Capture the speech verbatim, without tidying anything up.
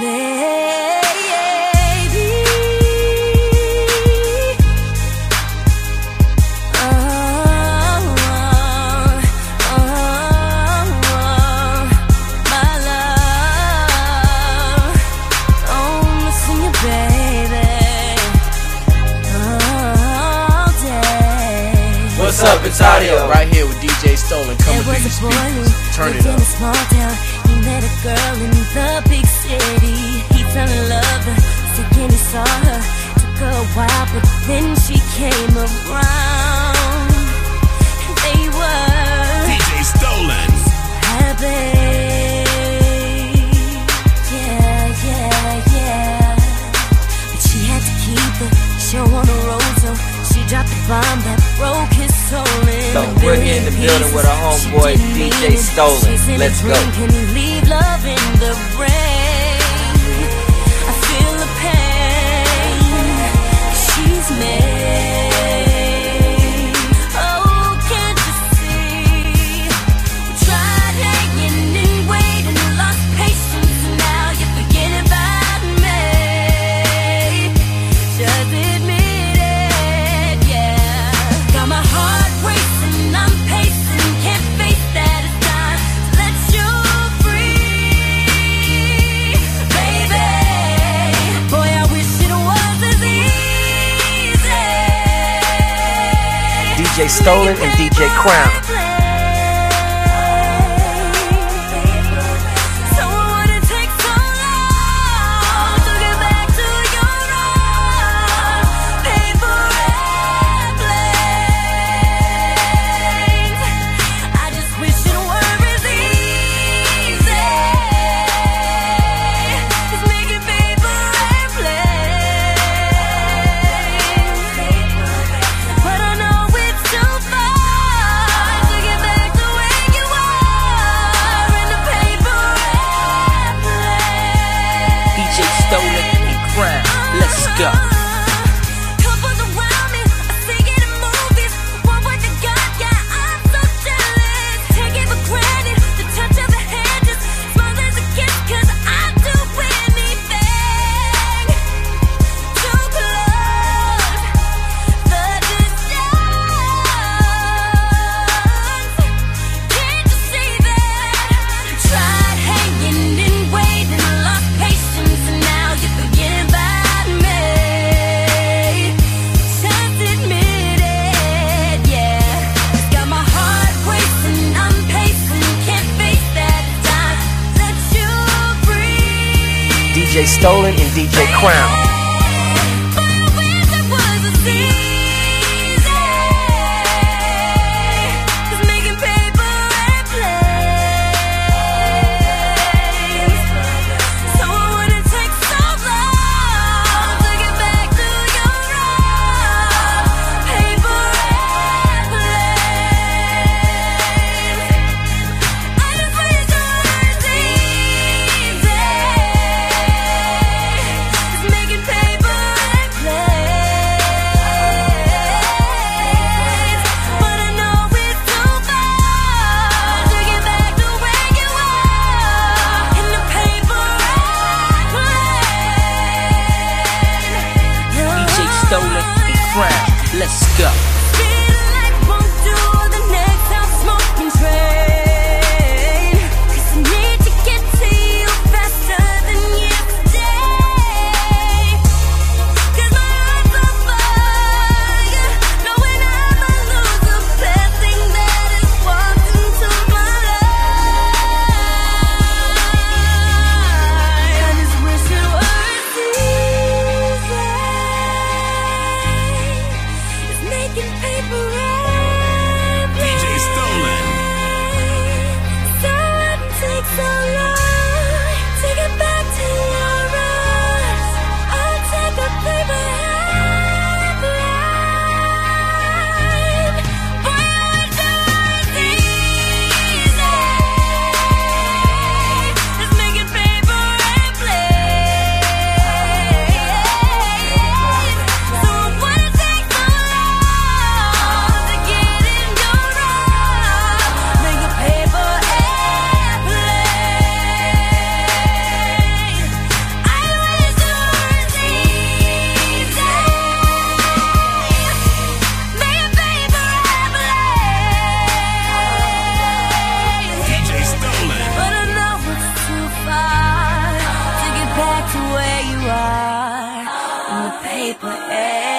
What's up, it's Audio. Right here with D J Stolen, coming through your speakers. Turn it up. In a small town, he met a girl in the big city. He fell in love with her, second he saw her. Took her a while, but then she came around. They were D J Stolen. happy. Yeah, yeah, yeah. But she had to keep the show on the road, so she dropped the bomb that broke his soul in. So we're here in the building with our homeboy D J Stolen. Let's go. Can you leave love in the rain? I feel the pain she's made. Oh, can't you see? We tried hanging and waiting, lost patience, and now you're forgetting about me. Just admit it, yeah. Got my heart racing, I'm pacing, can't face that it's time to let you free, baby. Boy, I wish it was as easy. D J Stolen and D J Crown. So what it takes so long to get back to your own paper airplanes. I just wish it were as easy as making paper airplanes. But I know it's too far to get back to where you are in the paper airplane. D J Stolen and Crown. Let's go. Couples around me, I see it in movies. Want what you got, yeah, I'm so jealous. Take it for granted, the touch of a hand just small as a kiss, 'cause I'd do anything to close the distance. Can't you see that? Tried hanging and waiting, lost patience, and now you're forgetting about me. Just admit it, yeah. Got my heart racing, I'm pacing, can't face that it's time to let you free. D J Stolen and D J Crown. But I wish it was as easy as making paper airplanes. So what would it take so long to get back to your own paper airplanes? I just wish it was as easy as making paper airplanes. But I know it's too far to get back to where you are in the paper airplane. D J Stolen and Crown. Let's go. Feeling like won't do the next time smoking train. 'Cause I need to get to you faster than yesterday. 'Cause my heart's on fire, knowing I'ma lose the best thing that has walked into my life. I just wish it was easy as making paper.